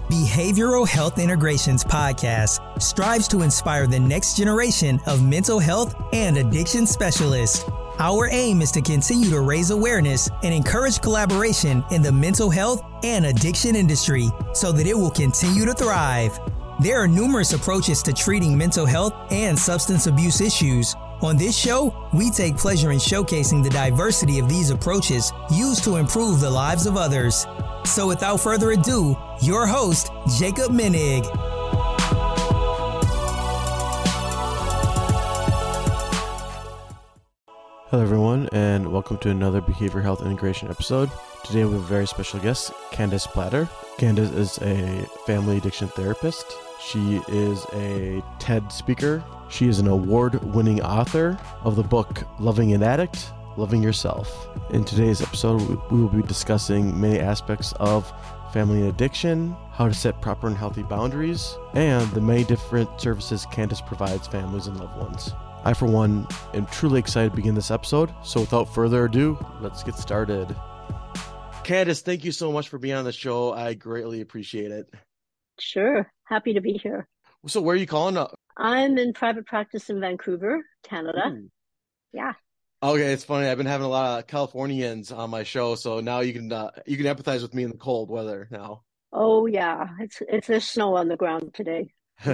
Behavioral Health Integrations podcast strives to inspire the next generation of mental health and addiction specialists. Our aim is to continue to raise awareness and encourage collaboration in the mental health and addiction industry so that it will continue to thrive. There are numerous approaches to treating mental health and substance abuse issues. On this show, we take pleasure in showcasing the diversity of these approaches used to improve the lives of others. So without further ado, your host, Jacob Menig. Hello everyone, and welcome to another Behavioral Health Integration episode. Today we have a very special guest, Candace Platter. Candace is a family addiction therapist. She is a TED speaker. She is an award-winning author of the book, Loving an Addict, Loving Yourself. In today's episode, we will be discussing many aspects of family and addiction, how to set proper and healthy boundaries, and the many different services Candace provides families and loved ones. I, for one, am truly excited to begin this episode. So without further ado, let's get started. Candace, thank you so much for being on the show. I greatly appreciate it. Sure. Happy to be here. So where are you calling up? I'm in private practice in Vancouver, Canada. Yeah. Okay, it's funny. I've been having a lot of Californians on my show, so now you can empathize with me in the cold weather now. Oh yeah, there's snow on the ground today.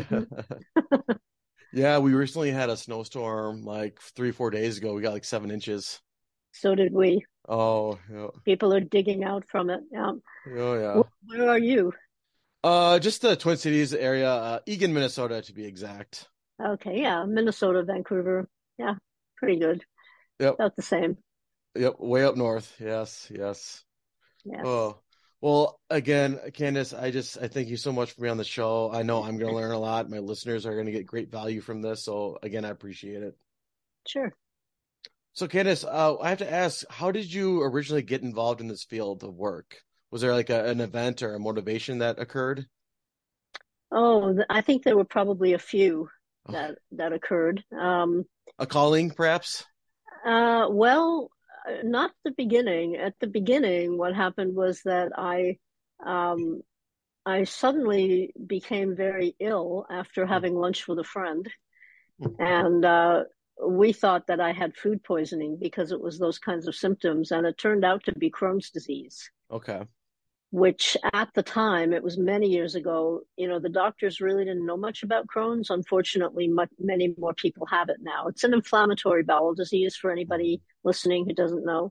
Yeah, we recently had a snowstorm like 3-4 days ago. We got like 7 inches. So did we. Oh, yeah. People are digging out from it. Yeah. Oh, yeah. Where are you? Just the Twin Cities area, Eagan, Minnesota, to be exact. Okay, yeah, Minnesota, Vancouver. Yeah, pretty good. Yep. About the same. Yep, way up north. Yes. Oh, well, again, Candace, I thank you so much for being on the show. I know I'm going to learn a lot. My listeners are going to get great value from this. So again, I appreciate it. Sure. So Candace, I have to ask, how did you originally get involved in this field of work? Was there like an event or a motivation that occurred? Oh, I think there were probably a few that occurred. A calling, perhaps? Well, not the beginning. At the beginning, what happened was that I suddenly became very ill after having lunch with a friend, and we thought that I had food poisoning because it was those kinds of symptoms, and it turned out to be Crohn's disease. Okay. Which at the time, it was many years ago, the doctors really didn't know much about Crohn's. Unfortunately, many more people have it now. It's an inflammatory bowel disease for anybody listening who doesn't know.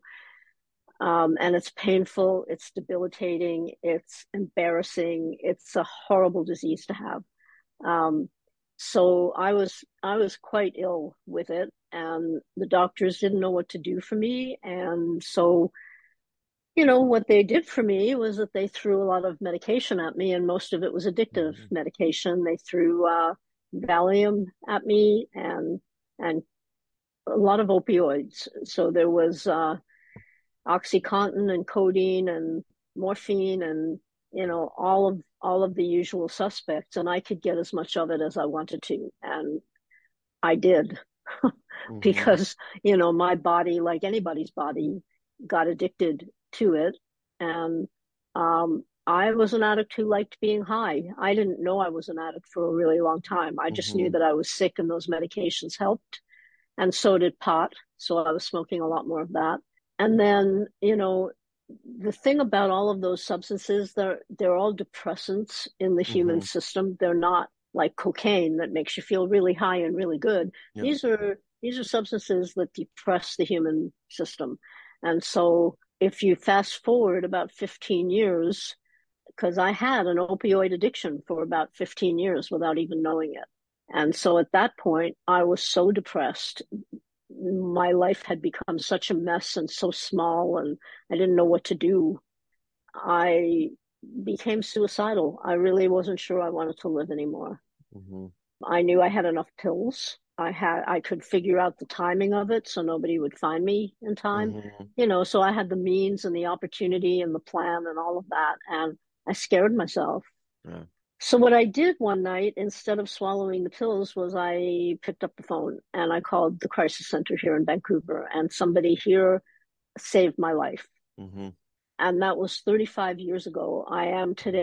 And it's painful, it's debilitating, it's embarrassing. It's a horrible disease to have. So I was quite ill with it, and the doctors didn't know what to do for me. And so what they did for me was that they threw a lot of medication at me, and most of it was addictive medication. They threw Valium at me and a lot of opioids. So there was OxyContin and codeine and morphine and all of the usual suspects, and I could get as much of it as I wanted to, and I did. Because my body, like anybody's body, got addicted to it. And I was an addict who liked being high. I didn't know I was an addict for a really long time. I just knew that I was sick and those medications helped. And so did pot. So I was smoking a lot more of that. And then, the thing about all of those substances, they're all depressants in the human system. They're not like cocaine that makes you feel really high and really good. Yep. These are substances that depress the human system. And so if you fast forward about 15 years, because I had an opioid addiction for about 15 years without even knowing it. And so at that point, I was so depressed. My life had become such a mess and so small, and I didn't know what to do. I became suicidal. I really wasn't sure I wanted to live anymore. I knew I had enough pills. I could figure out the timing of it so nobody would find me in time. So I had the means and the opportunity and the plan and all of that, and I scared myself. Yeah. So what I did one night, instead of swallowing the pills, was I picked up the phone and I called the crisis center here in Vancouver, and somebody here saved my life. And that was 35 years ago. I am today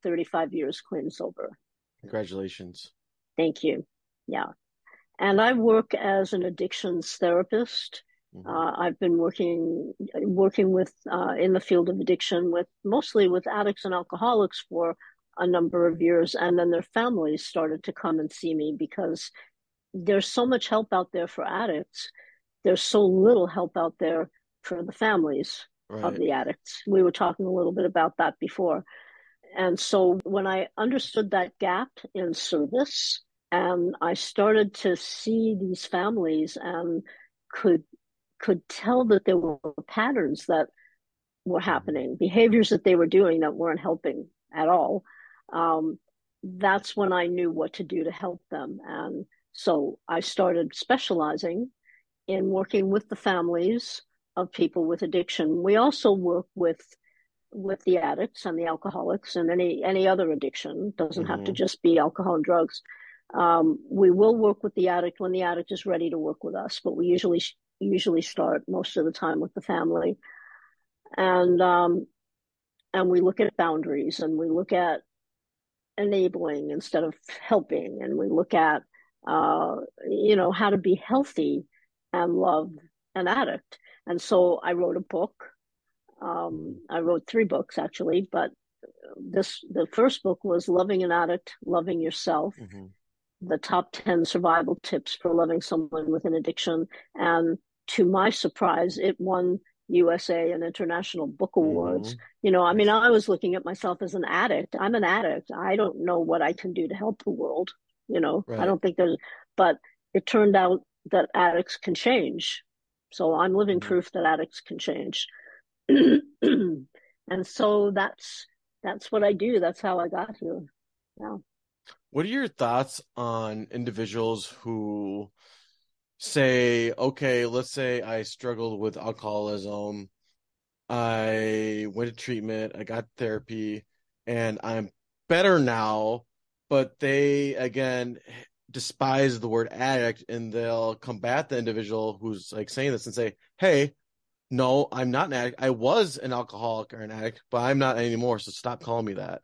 35 years clean and sober. Congratulations. Thank you. Yeah. And I work as an addictions therapist. I've been working with in the field of addiction with mostly with addicts and alcoholics for a number of years, and then their families started to come and see me because there's so much help out there for addicts. There's so little help out there for the families of the addicts. We were talking a little bit about that before. And so when I understood that gap in service, and I started to see these families and could tell that there were patterns that were happening, behaviors that they were doing that weren't helping at all. That's when I knew what to do to help them. And so I started specializing in working with the families of people with addiction. We also work with the addicts and the alcoholics and any other addiction. It doesn't have to just be alcohol and drugs. We will work with the addict when the addict is ready to work with us, but we usually start most of the time with the family. And we look at boundaries, and we look at enabling instead of helping, and we look at how to be healthy and love an addict. And so I wrote a book. I wrote 3 books actually, but the first book was Loving an Addict, Loving Yourself, the top 10 survival tips for loving someone with an addiction. And to my surprise, it won USA and international book awards. I mean, I was looking at myself as an addict. I'm an addict. I don't know what I can do to help the world. I don't think but it turned out that addicts can change. So I'm living proof that addicts can change. And so that's what I do. That's how I got here. Yeah. What are your thoughts on individuals who say, okay, let's say I struggled with alcoholism, I went to treatment, I got therapy, and I'm better now, but they, again, despise the word addict, and they'll combat the individual who's like saying this and say, hey, no, I'm not an addict. I was an alcoholic or an addict, but I'm not anymore, so stop calling me that.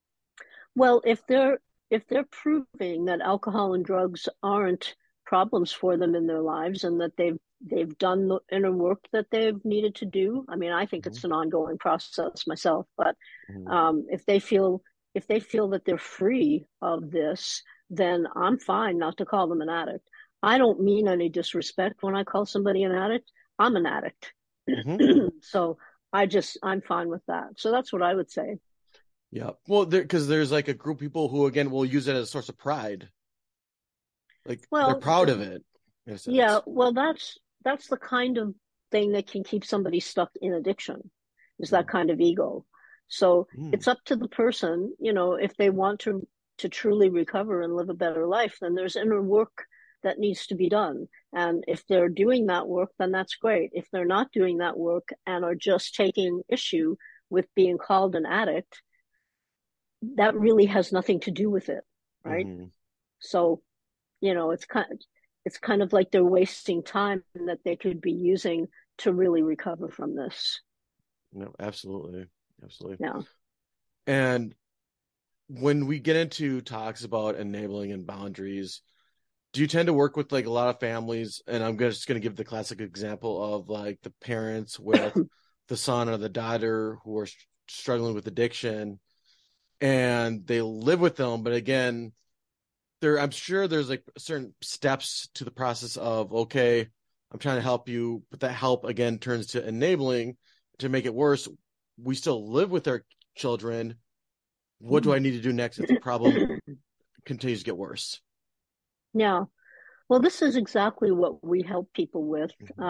Well, if they're proving that alcohol and drugs aren't problems for them in their lives, and that they've done the inner work that they've needed to do. I mean, I think it's an ongoing process myself, but if they feel that they're free of this, then I'm fine not to call them an addict. I don't mean any disrespect when I call somebody an addict. I'm an addict. So I'm fine with that. So that's what I would say. Yeah. Well, because there's like a group of people who, again, will use it as a source of pride. Like, they're proud of it. Yeah. Well, that's the kind of thing that can keep somebody stuck in addiction, is that kind of ego. So it's up to the person, if they want to truly recover and live a better life, then there's inner work that needs to be done. And if they're doing that work, then that's great. If they're not doing that work and are just taking issue with being called an addict, that really has nothing to do with it, right? So, it's kind of like they're wasting time that they could be using to really recover from this. No, absolutely. Yeah. And when we get into talks about enabling and boundaries, do you tend to work with like a lot of families? And I'm just going to give the classic example of like the parents with the son or the daughter who are struggling with addiction, and they live with them. But again, I'm sure there's like certain steps to the process of, okay, I'm trying to help you, but that help again turns to enabling to make it worse. We still live with our children. What do I need to do next if the problem continues to get worse? Yeah. Well, this is exactly what we help people with.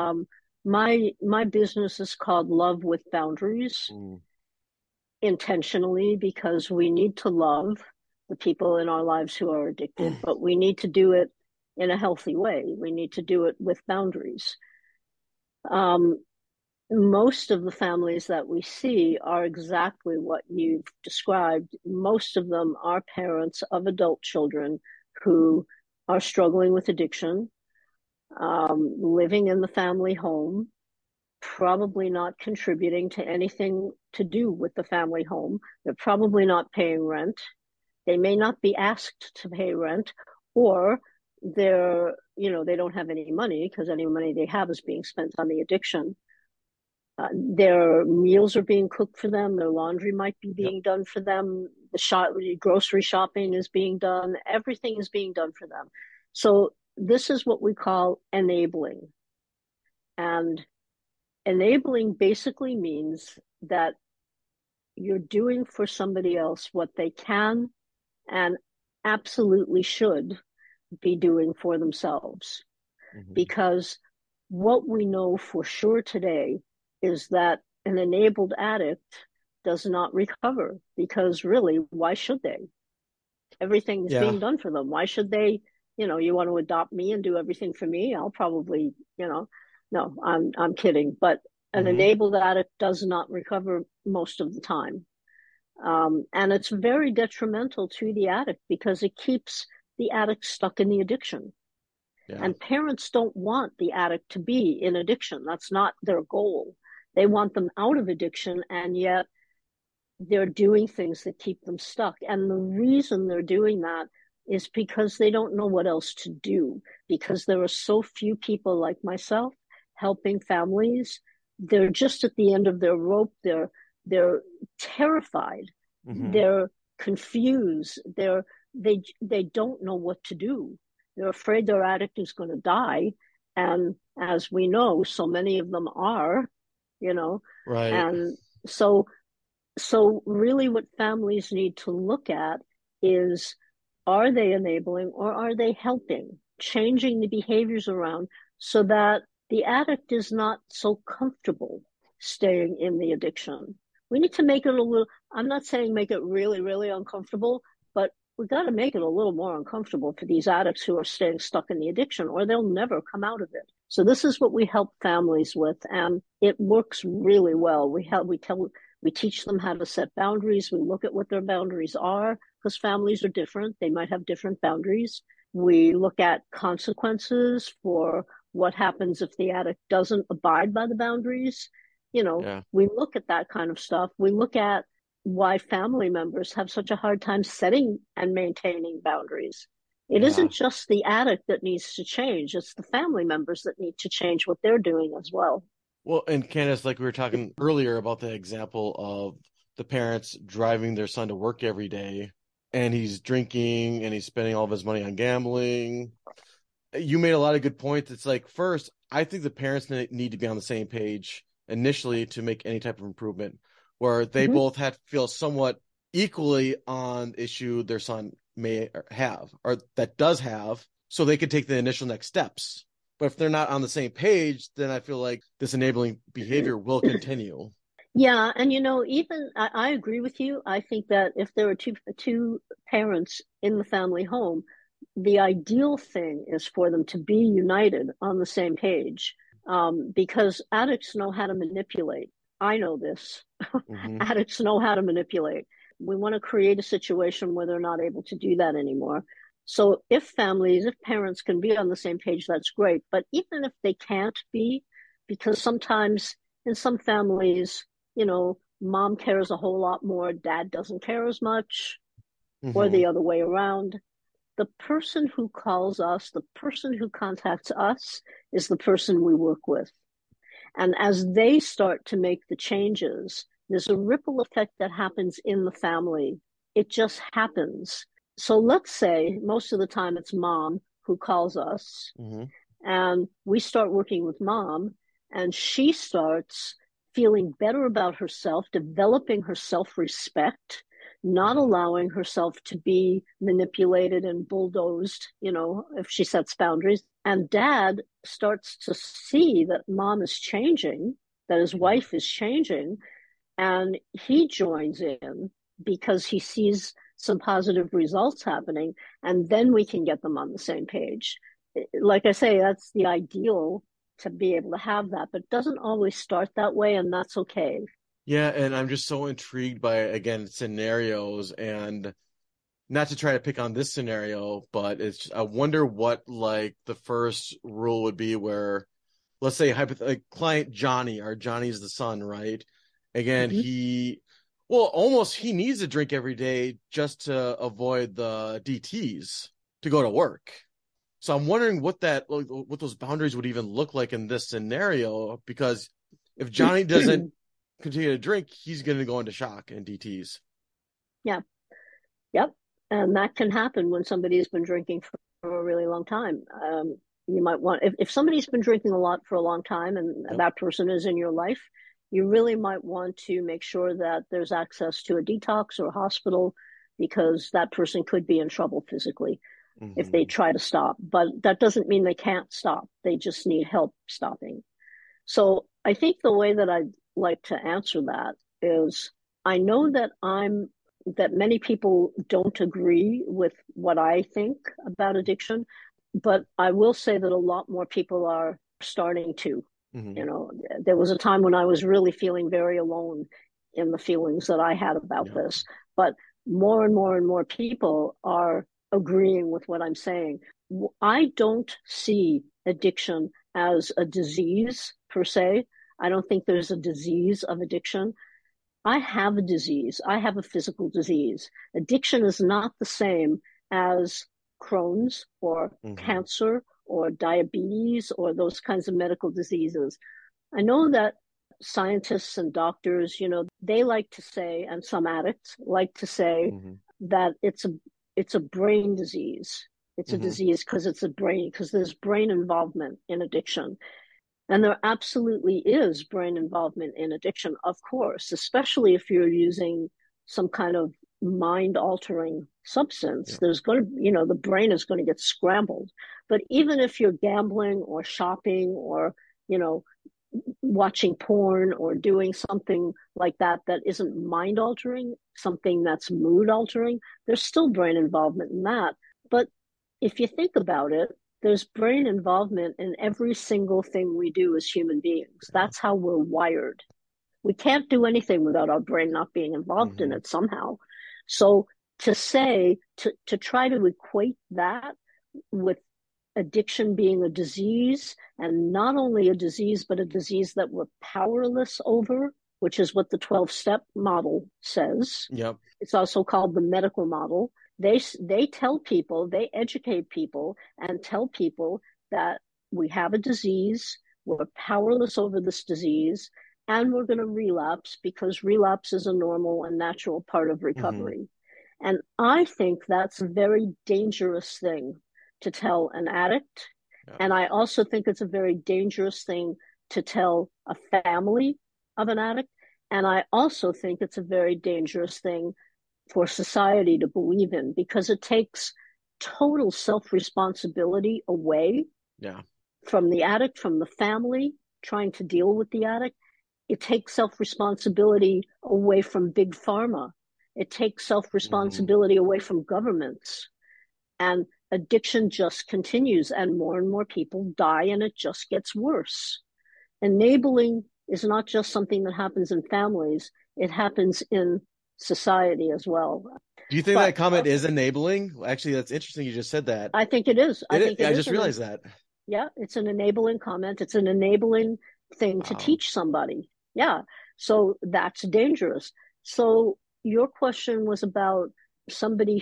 My business is called Love with Boundaries, intentionally, because we need to love the people in our lives who are addicted, but we need to do it in a healthy way. We need to do it with boundaries. Most of the families that we see are exactly what you've described. Most of them are parents of adult children who are struggling with addiction, living in the family home, probably not contributing to anything to do with the family home. They're probably not paying rent. They may not be asked to pay rent, or they don't have any money because any money they have is being spent on the addiction. Their meals are being cooked for them. Their laundry might be being done for them. Grocery shopping is being done. Everything is being done for them. So this is what we call enabling. And enabling basically means that you're doing for somebody else what they can and absolutely should be doing for themselves. Mm-hmm. Because what we know for sure today is that an enabled addict does not recover, because really, why should they? Everything is being done for them. Why should they, you want to adopt me and do everything for me? I'll probably, no, I'm kidding. But an enabled addict does not recover most of the time. And it's very detrimental to the addict because it keeps the addict stuck in the addiction. Yeah. And parents don't want the addict to be in addiction. That's not their goal. They want them out of addiction, and yet they're doing things that keep them stuck. And the reason they're doing that is because they don't know what else to do, because there are so few people like myself helping families. They're just at the end of their rope. They're terrified. Mm-hmm. They're confused. They don't know what to do. They're afraid their addict is going to die. And as we know, so many of them are, Right. And so really what families need to look at is, are they enabling or are they helping, changing the behaviors around so that the addict is not so comfortable staying in the addiction. We need to make it a little, I'm not saying make it really, really uncomfortable, but we got to make it a little more uncomfortable for these addicts who are staying stuck in the addiction, or they'll never come out of it. So this is what we help families with, and it works really well. We teach them how to set boundaries. We look at what their boundaries are, because families are different. They might have different boundaries. We look at consequences for what happens if the addict doesn't abide by the boundaries. We look at that kind of stuff. We look at why family members have such a hard time setting and maintaining boundaries. It isn't just the addict that needs to change. It's the family members that need to change what they're doing as well. Well, and Candace, like we were talking earlier about the example of the parents driving their son to work every day, and he's drinking and he's spending all of his money on gambling. You made a lot of good points. It's like, first, I think the parents need to be on the same page initially to make any type of improvement, where they both feel somewhat equally on the issue their son may have, or that does have, so they could take the initial next steps. But if they're not on the same page, then I feel like this enabling behavior will continue. Yeah, and even I agree with you. I think that if there are two parents in the family home, the ideal thing is for them to be united on the same page, because addicts know how to manipulate. I know this. Addicts know how to manipulate. We want to create a situation where they're not able to do that anymore. So if parents can be on the same page, that's great. But even if they can't be, because sometimes in some families, mom cares a whole lot more, dad doesn't care as much, or the other way around. The person who calls us, the person who contacts us, is the person we work with. And as they start to make the changes, there's a ripple effect that happens in the family. It just happens. So let's say most of the time it's mom who calls us, and we start working with mom, and she starts feeling better about herself, developing her self-respect, not allowing herself to be manipulated and bulldozed, if she sets boundaries. And dad starts to see that mom is changing, that his wife is changing, and he joins in because he sees some positive results happening, and then we can get them on the same page. Like I say, that's the ideal, to be able to have that, but it doesn't always start that way, and that's okay. Yeah, and I'm just so intrigued by, again, scenarios, and not to try to pick on this scenario, but I wonder what, like, the first rule would be where let's say like client Johnny, or Johnny's the son, right? Again, Mm-hmm. he needs to drink every day just to avoid the DTs to go to work. So I'm wondering what those boundaries would even look like in this scenario, because if Johnny doesn't continue to drink, he's going to go into shock and DTs. Yeah. Yep. And that can happen when somebody's been drinking for a really long time. You might want, if somebody's been drinking a lot for a long time and Yep. that person is in your life, you really might want to make sure that there's access to a detox or a hospital, because that person could be in trouble physically if they try to stop. But that doesn't mean they can't stop. They just need help stopping. So I think the way that I'd like to answer that is, I know that many people don't agree with what I think about addiction, but I will say that a lot more people are starting to. Mm-hmm. You know, there was a time when I was really feeling very alone in the feelings that I had about Yep. this, but more and more and more people are agreeing with what I'm saying. I don't see addiction as a disease per se. I don't think there's a disease of addiction. I have a disease. I have a physical disease. Addiction is not the same as Crohn's or Mm-hmm. cancer or diabetes or those kinds of medical diseases. I know that scientists and doctors, they like to say, and some addicts like to say, Mm-hmm. that it's a brain disease. It's a Mm-hmm. disease because it's a brain, because there's brain involvement in addiction. And there absolutely is brain involvement in addiction, of course, especially if you're using some kind of mind altering substance. Yep. There's going to, the brain is going to get scrambled. But even if you're gambling or shopping or, you know, watching porn or doing something like that that isn't mind altering, something that's mood altering, there's still brain involvement in that. But if you think about it, there's brain involvement in every single thing we do as human beings. Yeah. That's how we're wired. We can't do anything without our brain not being involved in Mm-hmm. it somehow. So to try to equate that with addiction being a disease, and not only a disease, but a disease that we're powerless over, which is what the 12-step model says. Yep. It's also called the medical model. They tell people, they educate people and tell people that we have a disease, we're powerless over this disease, and we're going to relapse because relapse is a normal and natural part of Mm-hmm. recovery. And I think that's a very dangerous thing to tell an addict. Yep. And I also think it's a very dangerous thing to tell a family of an addict. And I also think it's a very dangerous thing for society to believe in, because it takes total self responsibility away Yeah. from the addict, from the family trying to deal with the addict. It takes self responsibility away from big pharma. It takes self Mm-hmm. responsibility away from governments. And addiction just continues, and more people die, and it just gets worse. Enabling is not just something that happens in families, it happens in society as well. Do you think But that comment is enabling? Actually, that's interesting. You just said that. I think it is. I think it I is just realized that. yeah, it's an enabling comment. It's an enabling thing to Wow. teach somebody. Yeah. So that's dangerous. So your question was about somebody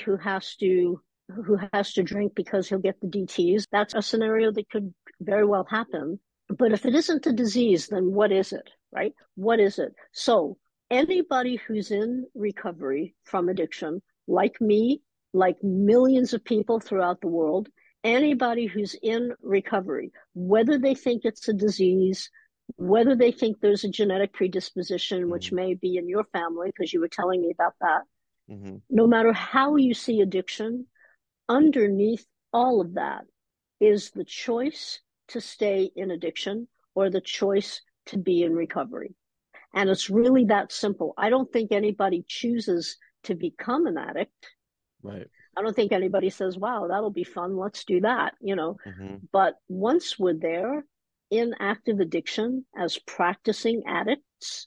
who has to drink because he'll get the DTs. That's a scenario that could very well happen. But if it isn't a disease, then what is it, right? What is it? So anybody who's in recovery from addiction, like me, like millions of people throughout the world, anybody who's in recovery, whether they think it's a disease, whether they think there's a genetic predisposition, which Mm-hmm. may be in your family, because you were telling me about that, Mm-hmm. no matter how you see addiction, underneath all of that is the choice to stay in addiction or the choice to be in recovery. And it's really that simple. I don't think anybody chooses to become an addict. Right. I don't think anybody says, wow, that'll be fun. Let's do that. Mm-hmm. But once we're there in active addiction as practicing addicts,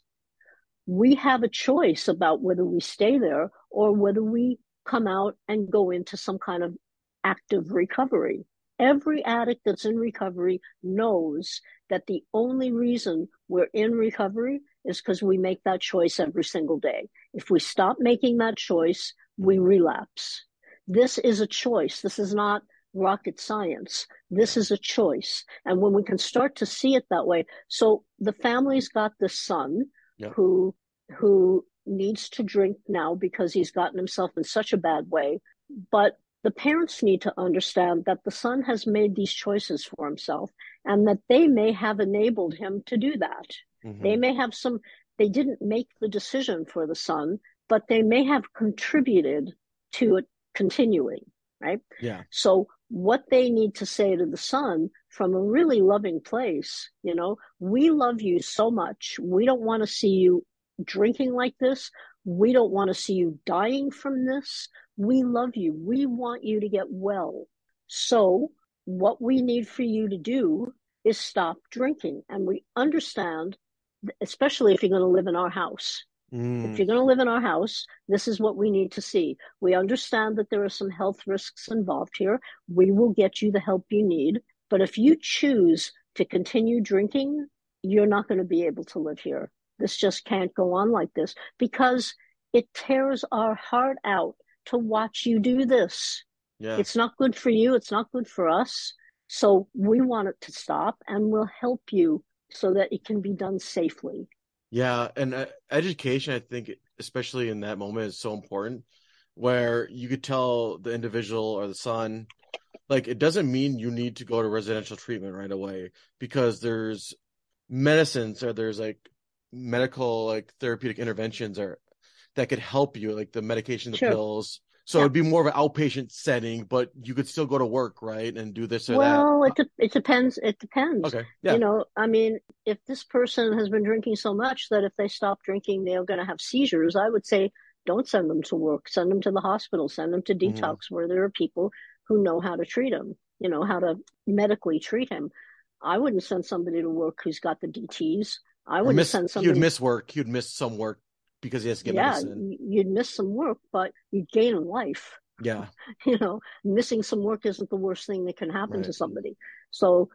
we have a choice about whether we stay there or whether we come out and go into some kind of active recovery. Every addict that's in recovery knows that the only reason we're in recovery is because we make that choice every single day. If we stop making that choice, we relapse. This is a choice. This is not rocket science. This is a choice. And when we can start to see it that way, so the family's got this son who needs to drink now because he's gotten himself in such a bad way. But the parents need to understand that the son has made these choices for himself and that they may have enabled him to do that. They may have they didn't make the decision for the son, but they may have contributed to it continuing, right? Yeah. So what they need to say to the son from a really loving place, we love you so much. We don't want to see you drinking like this. We don't want to see you dying from this. We love you. We want you to get well. So what we need for you to do is stop drinking. And we understand, especially if you're going to live in our house. If you're going to live in our house, this is what we need to see. We understand that there are some health risks involved here. We will get you the help you need. But if you choose to continue drinking, you're not going to be able to live here. This just can't go on like this because it tears our heart out to watch you do this. Yeah. It's not good for you. It's not good for us. So we want it to stop, and we'll help you so that it can be done safely. Yeah. And education, I think, especially in that moment, is so important, where you could tell the individual or the son, like, it doesn't mean you need to go to residential treatment right away, because there's medicines or there's like medical, like therapeutic interventions that could help you, like the medication, the pills. So it'd be more of an outpatient setting, but you could still go to work, right, and do this or that. Well, it depends. It depends. Okay. Yeah. I mean, if this person has been drinking so much that if they stop drinking, they're going to have seizures, I would say don't send them to work. Send them to the hospital. Send them to detox where there are people who know how to treat him, how to medically treat him. I wouldn't send somebody to work who's got the DTs. I wouldn't send somebody. He would miss work. He would miss some work because he has to get medicine. You'd miss some work, but you'd gain a life. Yeah. Missing some work isn't the worst thing that can happen to somebody. So,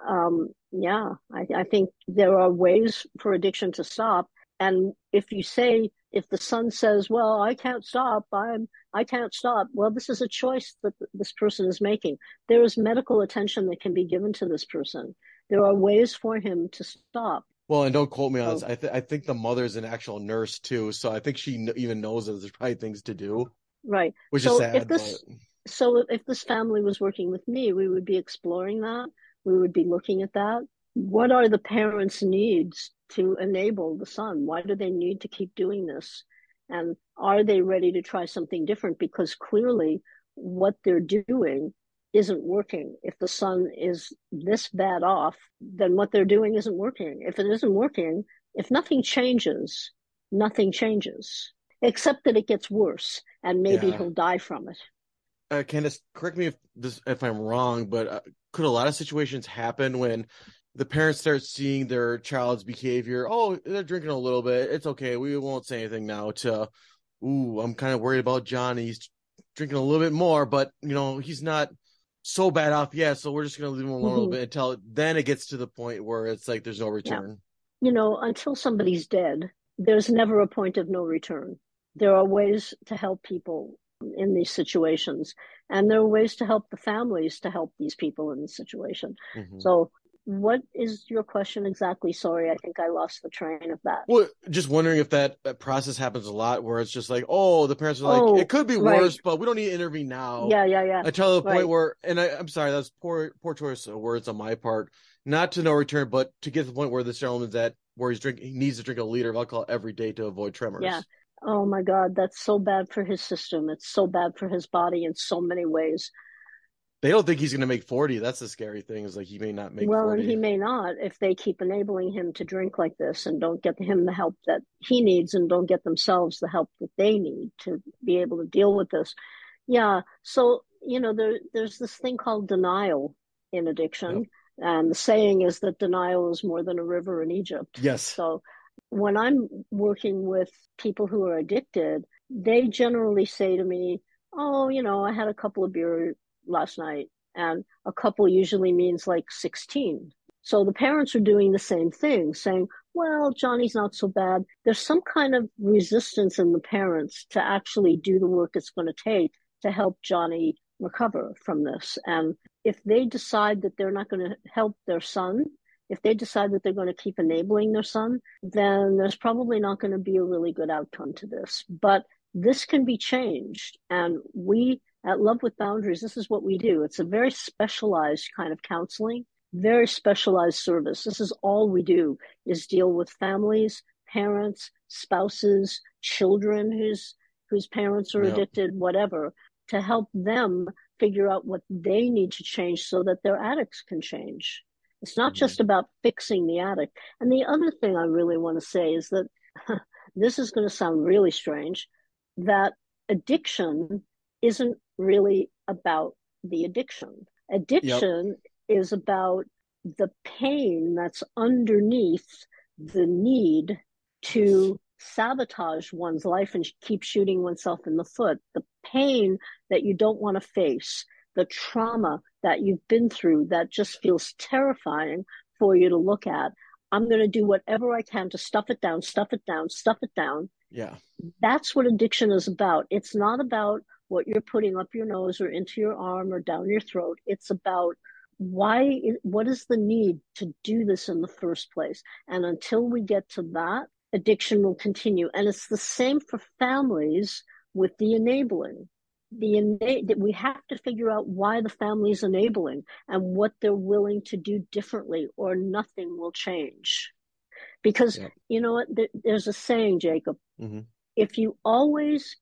I think there are ways for addiction to stop. And if the son says, well, I can't stop, I can't stop. Well, this is a choice that this person is making. There is medical attention that can be given to this person. There are ways for him to stop. Well, and don't quote me on this. I think the mother's an actual nurse too, so I think she even knows that there's probably things to do. Right. Which is sad. So if this family was working with me, we would be exploring that. We would be looking at that. What are the parents' needs to enable the son? Why do they need to keep doing this? And are they ready to try something different? Because clearly what they're doing isn't working. If the son is this bad off, then what they're doing isn't working. If it isn't working, if nothing changes, except that it gets worse and maybe he'll die from it. Candace, correct me if I'm wrong, but could a lot of situations happen when the parents start seeing their child's behavior? Oh, they're drinking a little bit. It's okay. We won't say anything now. I'm kind of worried about John. He's drinking a little bit more, but he's not so bad off yet, so we're just going to leave him alone a little bit until then it gets to the point where it's like there's no return. Until somebody's dead, there's never a point of no return. There are ways to help people in these situations, and there are ways to help the families to help these people in this situation. So what is your question exactly? Sorry, I think I lost the train of that. Well, just wondering if that process happens a lot, where it's just like, the parents are like, it could be worse, but we don't need to intervene now. Yeah. Until the point where, and I'm sorry, that's poor choice of words on my part, not to no return, but to get to the point where this gentleman's at, where he needs to drink a liter of alcohol every day to avoid tremors. Yeah. Oh my God, that's so bad for his system. It's so bad for his body in so many ways. They don't think he's going to make 40. That's the scary thing, is like he may not make 40. Well, and he may not if they keep enabling him to drink like this and don't get him the help that he needs and don't get themselves the help that they need to be able to deal with this. Yeah. So, there's this thing called denial in addiction. Yep. And the saying is that denial is more than a river in Egypt. Yes. So when I'm working with people who are addicted, they generally say to me, I had a couple of beers last night And a couple usually means like 16. So the parents are doing the same thing, saying, well, Johnny's not so bad. There's some kind of resistance in the parents to actually do the work it's going to take to help Johnny recover from this. And if they decide that they're not going to help their son, if they decide that they're going to keep enabling their son, then there's probably not going to be a really good outcome to this. But this can be changed. And we at Love with Boundaries, this is what we do. It's a very specialized kind of counseling, very specialized service. This is all we do, is deal with families, parents, spouses, children whose parents are addicted, whatever, to help them figure out what they need to change so that their addicts can change. It's not just about fixing the addict. And the other thing I really want to say is that this is going to sound really strange, that addiction isn't really about the addiction. Addiction is about the pain that's underneath the need to sabotage one's life and keep shooting oneself in the foot. The pain that you don't want to face, the trauma that you've been through that just feels terrifying for you to look at. I'm going to do whatever I can to stuff it down, stuff it down, stuff it down. Yeah. That's what addiction is about. It's not about what you're putting up your nose or into your arm or down your throat. It's about what is the need to do this in the first place? And until we get to that, addiction will continue. And it's the same for families with the enabling. We have to figure out why the family is enabling and what they're willing to do differently, or nothing will change. Because you know what? There's a saying, Jacob. Mm-hmm. If you always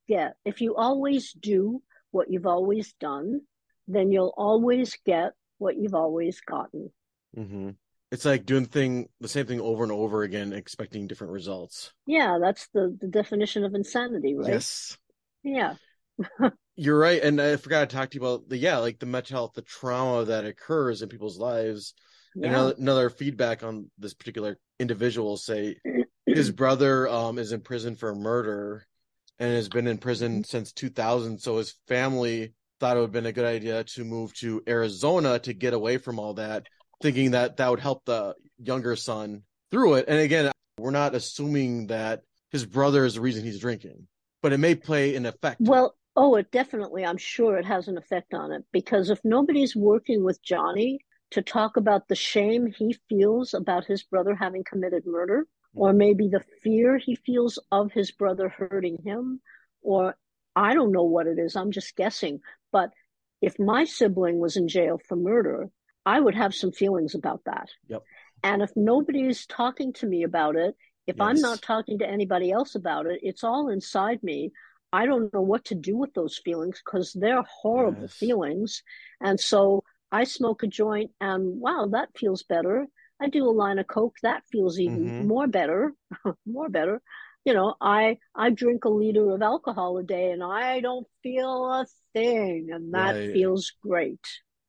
do what you've always done, then you'll always get what you've always gotten. Mm-hmm. It's like doing the same thing over and over again, expecting different results. Yeah, that's the definition of insanity, right? Yes. Yeah. You're right. And I forgot to talk to you about the mental health, the trauma that occurs in people's lives. Yeah. Another feedback on this particular individual, say his brother is in prison for murder and has been in prison since 2000. So his family thought it would have been a good idea to move to Arizona to get away from all that, thinking that would help the younger son through it. And again, we're not assuming that his brother is the reason he's drinking, but it may play an effect. Well, it definitely, I'm sure it has an effect on it, because if nobody's working with Johnny to talk about the shame he feels about his brother having committed murder, or maybe the fear he feels of his brother hurting him, or I don't know what it is, I'm just guessing. But if my sibling was in jail for murder, I would have some feelings about that. Yep. And if nobody's talking to me about it, if I'm not talking to anybody else about it, it's all inside me. I don't know what to do with those feelings because they're horrible feelings. And so I smoke a joint and wow, that feels better. I do a line of Coke, that feels even more better, more better. You know, I drink a liter of alcohol a day and I don't feel a thing, and that feels great.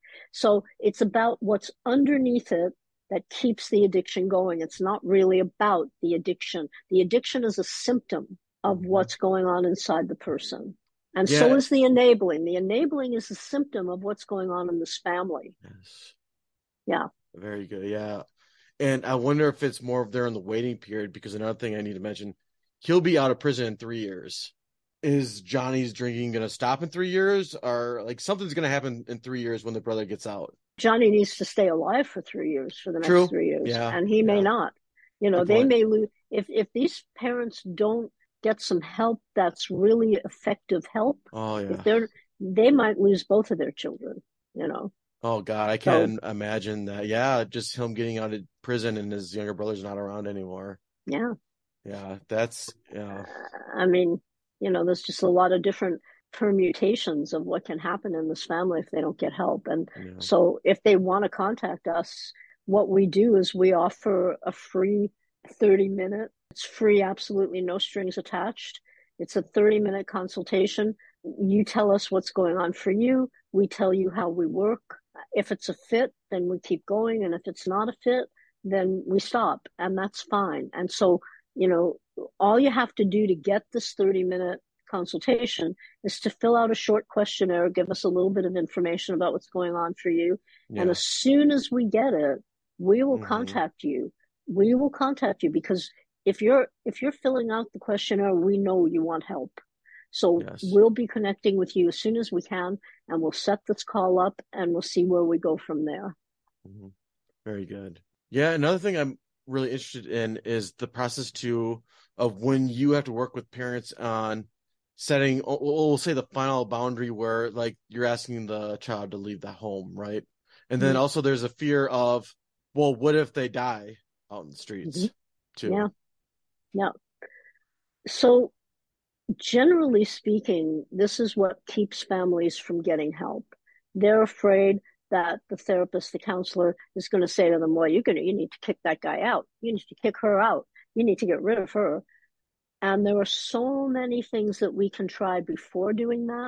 So it's about what's underneath it that keeps the addiction going. It's not really about the addiction. The addiction is a symptom of what's going on inside the person. And so is the enabling. The enabling is a symptom of what's going on in this family. Yes. Yeah. Very good. Yeah. And I wonder if it's more of they're in the waiting period, because another thing I need to mention, he'll be out of prison in 3 years. Is Johnny's drinking going to stop in 3 years, or like something's going to happen in 3 years when the brother gets out? Johnny needs to stay alive for 3 years, for the next 3 years. Yeah. And he may not. You know, they may lose. If these parents don't get some help that's really effective help, they might lose both of their children, you know. Oh God, I can't imagine that. Yeah, just him getting out of prison and his younger brother's not around anymore. Yeah. Yeah, that's I mean, you know, there's just a lot of different permutations of what can happen in this family if they don't get help. And so if they want to contact us, what we do is we offer a free 30-minute. It's free, absolutely no strings attached. It's a 30-minute consultation. You tell us what's going on for you. We tell you how we work. If it's a fit, then we keep going. And if it's not a fit, then we stop. And that's fine. And so, you know, all you have to do to get this 30-minute consultation is to fill out a short questionnaire, give us a little bit of information about what's going on for you. And Yeah. as soon as we get it, we will Mm-hmm. contact you. We will contact you because if you're filling out the questionnaire, we know you want help. So Yes. we'll be connecting with you as soon as we can, and we'll set this call up and we'll see where we go from there. Mm-hmm. Very good. Yeah, another thing I'm really interested in is the process too of when you have to work with parents on setting, we'll say the final boundary where like you're asking the child to leave the home, right? And then Mm-hmm. also there's a fear of, well, what if they die out in the Mm-hmm. streets Yeah, too? yeah. So generally speaking, this is what keeps families from getting help. They're afraid that the therapist, the counselor, is going to say to them, well, you need to kick that guy out. You need to kick her out. You need to get rid of her. And there are so many things that we can try before doing that.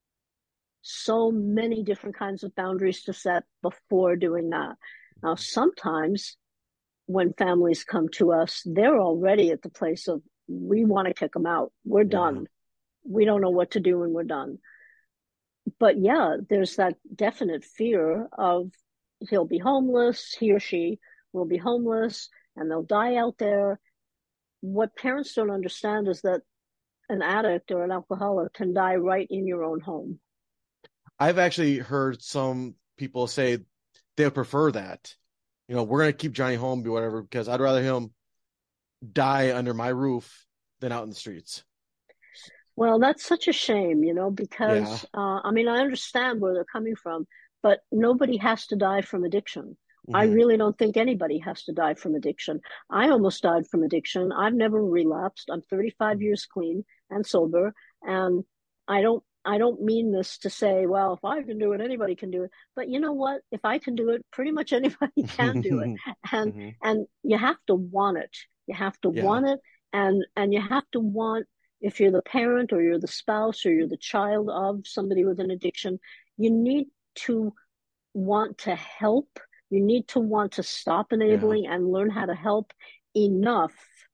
So many different kinds of boundaries to set before doing that. Now, sometimes when families come to us, they're already at the place of, we want to kick them out. We're Yeah. done. We don't know what to do when we're done. But yeah, there's that definite fear of he'll be homeless, he or she will be homeless, and they'll die out there. What parents don't understand is that an addict or an alcoholic can die right in your own home. I've actually heard some people say they would prefer that. You know, we're gonna keep Johnny home, be whatever, because I'd rather him die under my roof than out in the streets. Well, that's such a shame, Yeah. because I mean, I understand where they're coming from, but nobody has to die from addiction. I Hmm. really don't think anybody has to die from addiction. I almost died from addiction. I've never relapsed. I'm 35 years clean and sober, and I don't mean this to say, well, if I can do it, anybody can do it. But you know what? If I can do it, pretty much anybody can do it. And Hmm. and you have to want it. You have to Yeah. want it, and you have to want, if you're the parent or you're the spouse or you're the child of somebody with an addiction, you need to want to help. You need to want to stop Yeah. enabling and learn how to help enough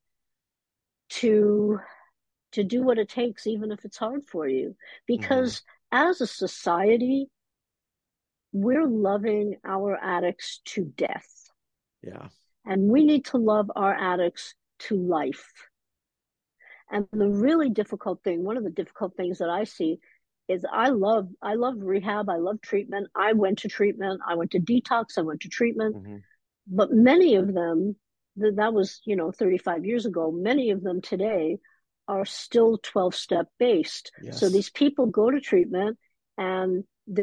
to do what it takes, even if it's hard for you. Hmm. Because as a society, we're loving our addicts to death. Yeah. And we need to love our addicts to life. And the really difficult thing, one of the difficult things that I see is I love rehab, I love treatment. I went to treatment, I went to detox, I went to treatment, Hmm. but many of them, that was, 35 years ago, many of them today are still 12-step based. So Yes. these people go to treatment and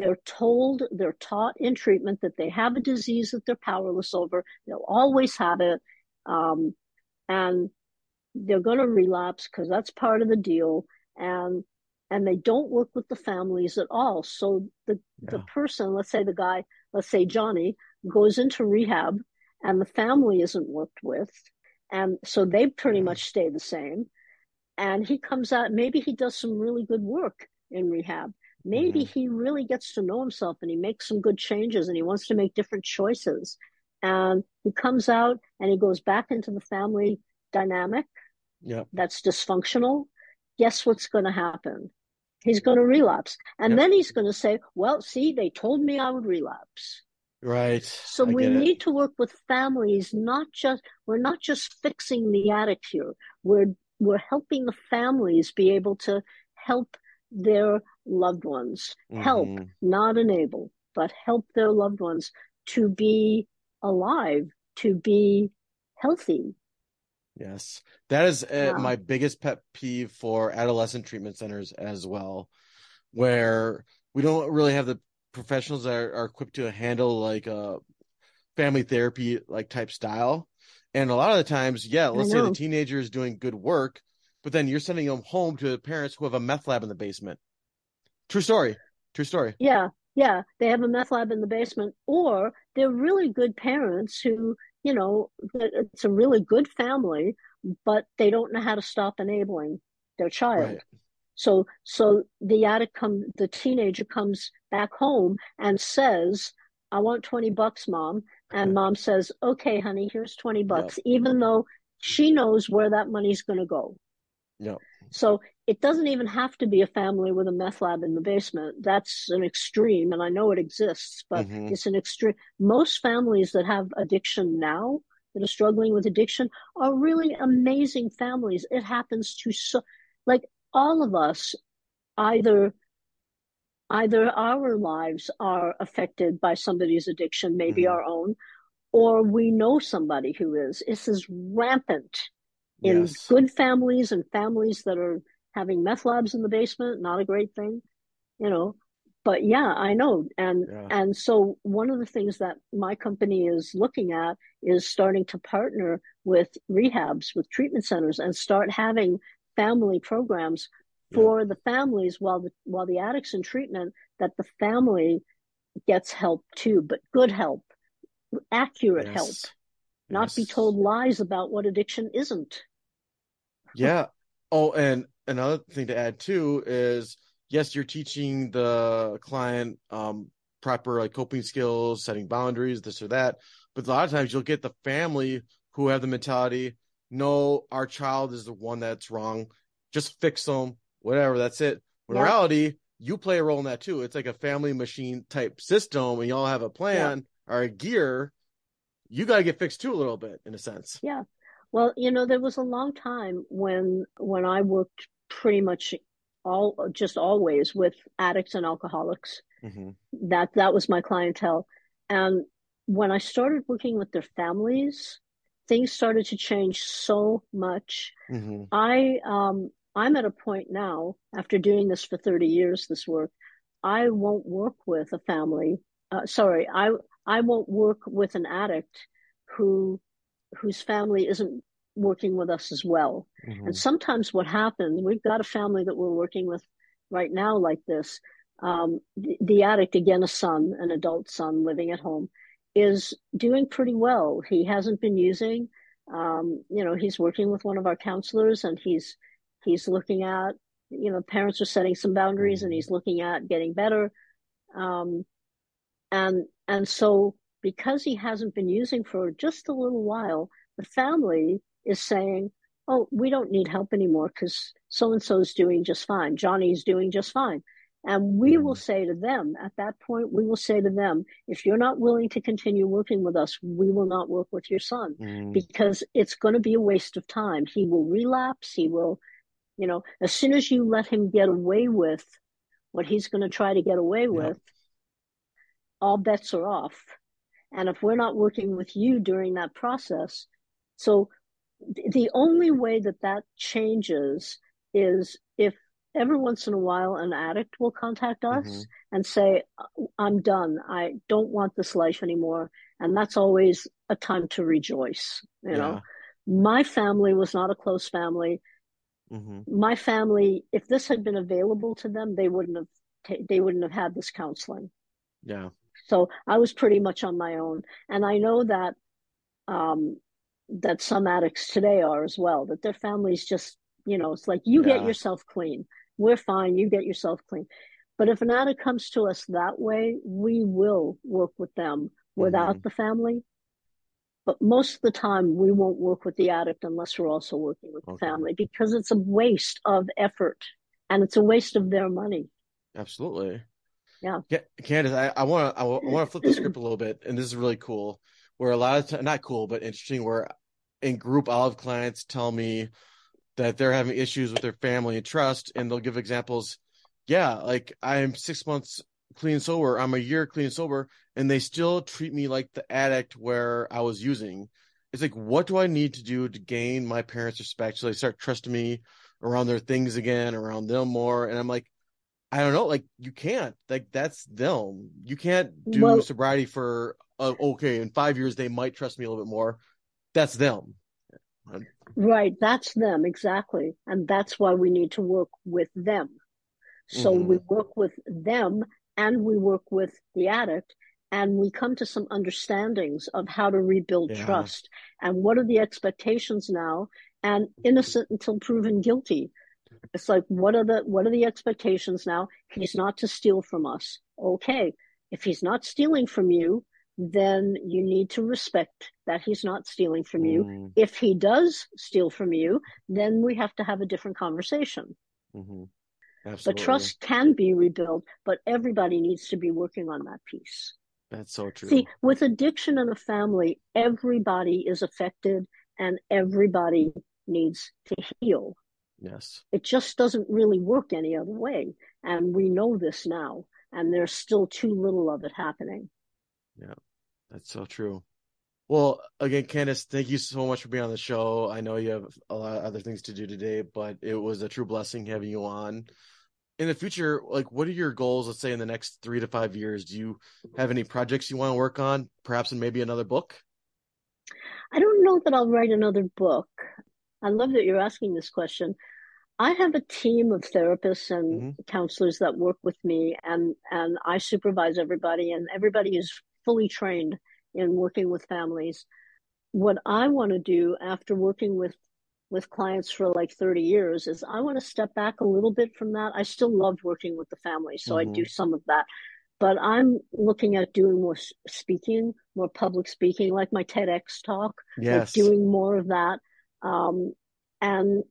they're taught in treatment that they have a disease that they're powerless over. They'll always have it. Um, and they're going to relapse because that's part of the deal, and they don't work with the families at all. So the Yeah. person, let's say Johnny, goes into rehab and the family isn't worked with, and so they pretty Yeah. much stay the same, and he comes out, maybe he does some really good work in rehab, maybe Hmm. he really gets to know himself and he makes some good changes and he wants to make different choices, and he comes out and he goes back into the family dynamic Yep. that's dysfunctional, guess what's going to happen? He's going to relapse. And Yep. then he's going to say, well, see, they told me I would relapse. Right. So I we get it. need to work with families, we're not just fixing the addict here. We're helping the families be able to help their loved ones. Help, Hmm. not enable, but help their loved ones to be alive, to be healthy. Yes. That is Yeah, my biggest pet peeve for adolescent treatment centers as well, where we don't really have the professionals that are equipped to handle like a family therapy like type style. And a lot of the times, yeah, I let's say the know. teenager is doing good work, but then you're sending them home to parents who have a meth lab in the basement. True story. True story. Yeah, yeah. They have a meth lab in the basement, or they're really good parents who, it's a really good family, but they don't know how to stop enabling their child. Right. So the teenager comes back home and says, I want $20, mom. And mom says, okay, honey, here's 20 Yep. bucks, even though she knows where that money's going to go. Yep. So it doesn't even have to be a family with a meth lab in the basement. That's an extreme, and I know it exists, but Mm-hmm. it's an extreme. Most families that have addiction now, that are struggling with addiction, are really amazing families. It happens to like all of us, either our lives are affected by somebody's addiction, maybe Mm-hmm. our own, or we know somebody who is. This is rampant in Yes. good families and families that are having meth labs in the basement. Not a great thing, you know. But yeah, I know. Yeah. And so one of the things that my company is looking at is starting to partner with rehabs, with treatment centers, and start having family programs Yep. for the families while the addict's in treatment, that the family gets help too, but good help, accurate help, Yes. not be Yes. told lies about what addiction isn't. Yeah. Oh, and another thing to add too is yes, you're teaching the client proper like coping skills, setting boundaries, this or that. But a lot of times you'll get the family who have the mentality, no, our child is the one that's wrong. Just fix them, whatever, that's it. When in Yeah, reality, you play a role in that too. It's like a family machine type system, and y'all have a yeah, plan or a gear. You got to get fixed too a little bit in a sense. yeah. Well, there was a long time when I worked pretty much just always with addicts and alcoholics. Mm-hmm. That was my clientele. And when I started working with their families, things started to change so much. Mm-hmm. I'm at a point now, after doing this for 30 years, this work, I won't work with a family. Sorry, I won't work with an addict who whose family isn't working with us as well. And Mm-hmm. sometimes what happens, we've got a family that we're working with right now like this. The addict, again, a son, an adult son living at home, is doing pretty well. He hasn't been using. He's working with one of our counselors, and he's looking at, parents are setting some boundaries, and Mm-hmm. he's looking at getting better. Um, and so because he hasn't been using for just a little while, the family is saying, "Oh, we don't need help anymore because so and so is doing just fine. Johnny's doing just fine." And we will Mm-hmm. say to them at that point, we will say to them, if you're not willing to continue working with us, we will not work with your son, Mm-hmm. because it's going to be a waste of time. He will relapse. He will, as soon as you let him get away with what he's going to try to get away Yep. with, all bets are off. And if we're not working with you during that process, so the only way that changes is if every once in a while an addict will contact Mm-hmm. us and say, "I'm done. I don't want this life anymore." And that's always a time to rejoice. Yeah. My family was not a close family. Mm-hmm. My family, if this had been available to them, they wouldn't have had this counseling. Yeah. So I was pretty much on my own. And I know um, that some addicts today are as well, that their families just, it's like, you get Yeah. yourself clean. We're fine. You get yourself clean. But if an addict comes to us that way, we will work with them Mm-hmm. without the family. But most of the time, we won't work with the addict unless we're also working with the Okay. family, because it's a waste of effort and it's a waste of their money. Absolutely. Yeah. Yeah, Candace, I want to flip the script a little bit, and this is really cool. Where a lot of not cool, but interesting. Where in group, I'll have clients tell me that they're having issues with their family and trust, and they'll give examples. Yeah, like I'm 6 months clean and sober, I'm a year clean and sober, and they still treat me like the addict where I was using. It's like, what do I need to do to gain my parents' respect so they start trusting me around their things again, around them more? And I'm like, I don't know, like you can't, like that's them. You can't do Well, sobriety for okay, in 5 years they might trust me a little bit more. That's them. right. That's them. Exactly. And that's why we need to work with them. So we Mm-hmm. work with them and we work with the addict, and we come to some understandings of how to rebuild Yeah. trust and what are the expectations now, and innocent until proven guilty. It's like, what are the expectations now? He's not to steal from us. Okay. If he's not stealing from you, then you need to respect that he's not stealing from you. Mm, If he does steal from you, then we have to have a different conversation. Mm-hmm. But Absolutely. trust can be rebuilt, but everybody needs to be working on that piece. That's so true. See, with addiction in a family, everybody is affected and everybody needs to heal. Yes. It just doesn't really work any other way. And we know this now, and there's still too little of it happening. Yeah, that's so true. Well, again, Candace, thank you so much for being on the show. I know you have a lot of other things to do today, but it was a true blessing having you on. In the future, like, what are your goals, let's say in the next 3 to 5 years? Do you have any projects you want to work on, perhaps in maybe another book? I don't know that I'll write another book. I love that you're asking this question. I have a team of therapists and Mm-hmm. counselors that work with me, and I supervise everybody, and everybody is fully trained in working with families. What I want to do after working with clients for like 30 years is I want to step back a little bit from that. I still love working with the family, so I Mm-hmm. do some of that. But I'm looking at doing more speaking, more public speaking, like my TEDx talk, like Yes. doing more of that. And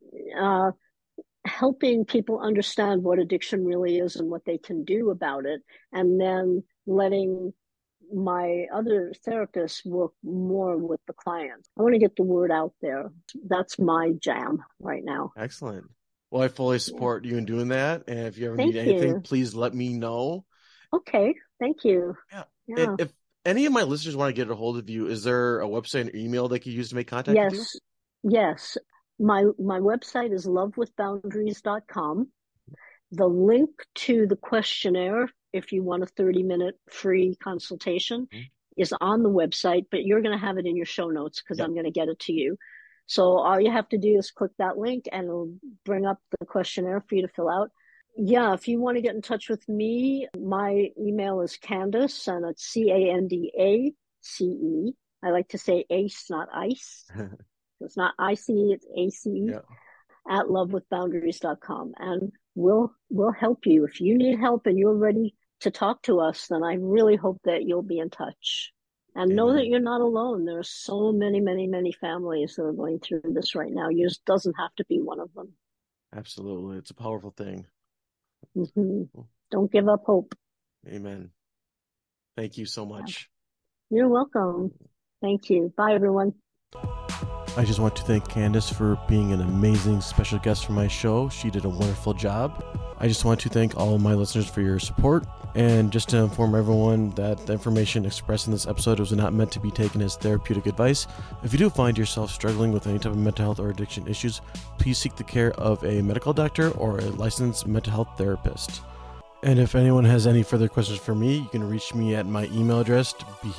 helping people understand what addiction really is and what they can do about it, and then letting my other therapists work more with the client. I want to get the word out there. That's my jam right now. Excellent. Well, I fully Yeah. support you in doing that. And if you ever need Thank anything, you. please let me know. Okay. Thank you. Yeah. And Yeah. if any of my listeners want to get a hold of you, is there a website or email they could use to make contact with you? Yes. Yes. My website is lovewithboundaries.com. The link to the questionnaire, if you want a 30-minute free consultation, Mhm. is on the website, but you're going to have it in your show notes because Yep. I'm going to get it to you. So all you have to do is click that link and it'll bring up the questionnaire for you to fill out. Yeah, if you want to get in touch with me, my email is Candace, and it's Candace. I like to say ace, not ice. It's not ICE, it's ACE, Yeah. at lovewithboundaries.com. And we'll help you. If you need help and you're ready to talk to us, then I really hope that you'll be in touch. And know that Amen. you're not alone. There are so many, many, many families that are going through this right now. Yours doesn't have to be one of them. Absolutely. It's a powerful thing. Mm-hmm. Don't give up hope. Amen. Thank you so Yeah. much. You're welcome. Thank you. Bye, everyone. I just want to thank Candace for being an amazing special guest for my show. She did a wonderful job. I just want to thank all of my listeners for your support. And just to inform everyone that the information expressed in this episode was not meant to be taken as therapeutic advice. If you do find yourself struggling with any type of mental health or addiction issues, please seek the care of a medical doctor or a licensed mental health therapist. And if anyone has any further questions for me, you can reach me at my email address,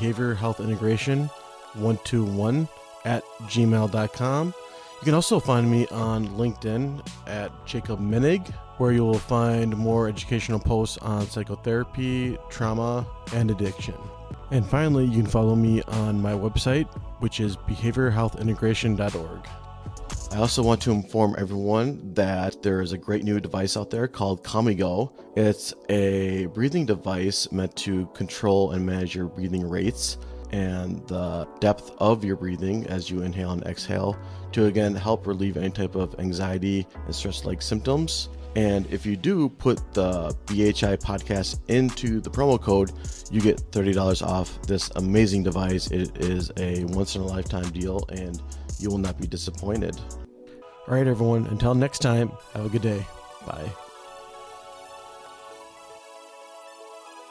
behaviorhealthintegration121@gmail.com. You can also find me on LinkedIn at Jacob Menig, where you will find more educational posts on psychotherapy, trauma, and addiction. And finally, you can follow me on my website, which is behaviorhealthintegration.org. I also want to inform everyone that there is a great new device out there called Calmigo. It's a breathing device meant to control and manage your breathing rates and the depth of your breathing as you inhale and exhale to, again, help relieve any type of anxiety and stress-like symptoms. And if you do put the BHI podcast into the promo code, you get $30 off this amazing device. It is a once-in-a-lifetime deal, and you will not be disappointed. All right, everyone, until next time, have a good day. Bye.